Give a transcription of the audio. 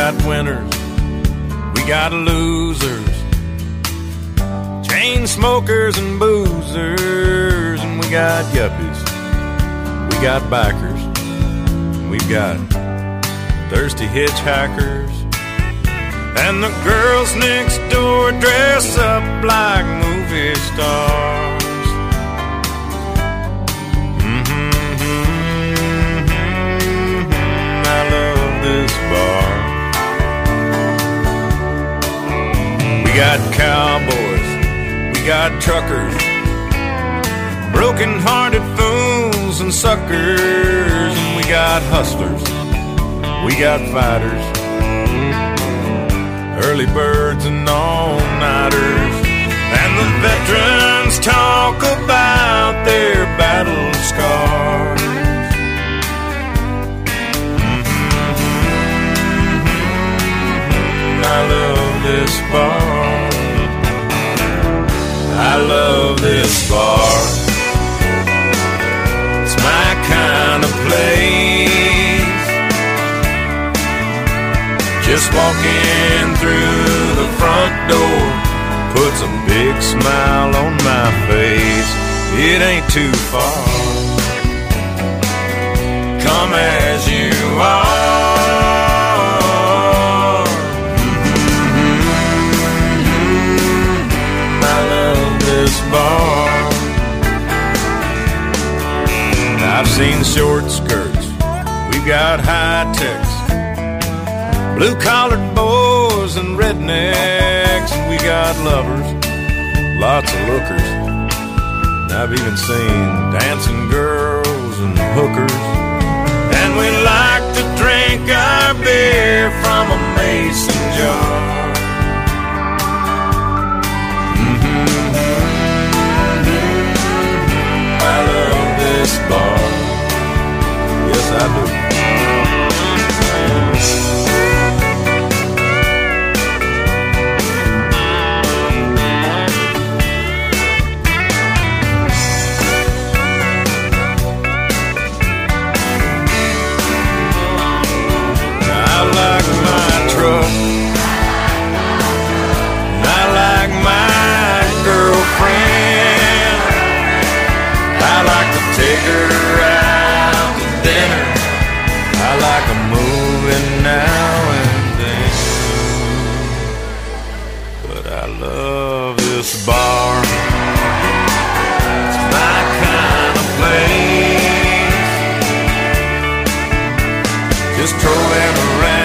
got winners, we got losers, chain smokers and boozers, and we got yuppies, we got bikers, and we've got thirsty hitchhikers, and the girls next door dress up like movie stars. I love this bar. We got cowboys, we got truckers, broken-hearted fools and suckers, and we got hustlers, we got fighters, early birds and all-nighters, and the veterans talk about their battle scars. I love this bar. I love this bar. It's my kind of place. Just walking through the front door puts a big smile on my face. It ain't too far. Come as you are. Bar. I've seen short skirts, we've got high techs, blue-collared boys and rednecks, and we got lovers, lots of lookers. And I've even seen dancing girls and hookers. And we like to drink our beer from a mason jar. I love this bar. Yes, I do. I like my truck. I like my girlfriend. I like to take her out to dinner. I like a movie now and then. But I love this bar. It's my kind of place. Just strolling around